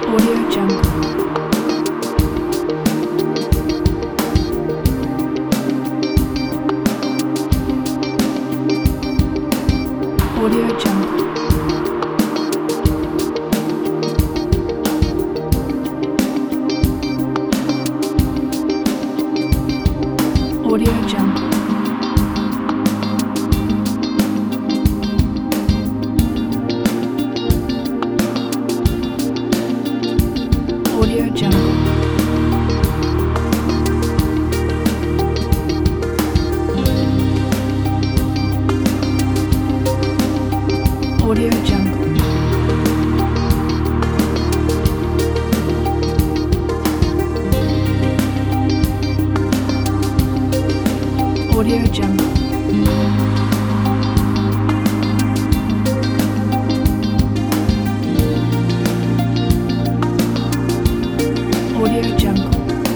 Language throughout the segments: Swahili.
Audio Jungle. Audio Jungle. Audio Jungle. Audio Jungle. Audio Jungle. Audio Jungle. Audio Jungle.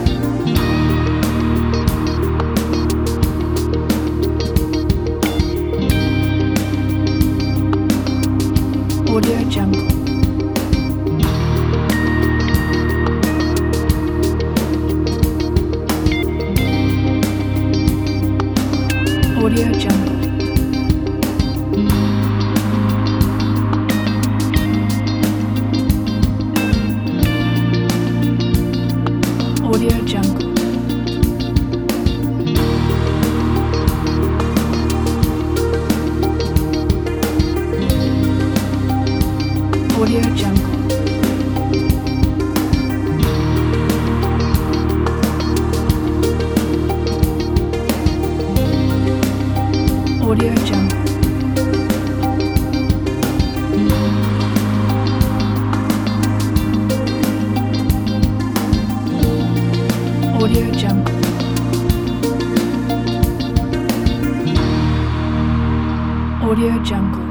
Audio Jungle. Audio Jungle. Audio Jungle. Audio Jungle. Audio Jungle. Audio Jungle. Audio Jungle.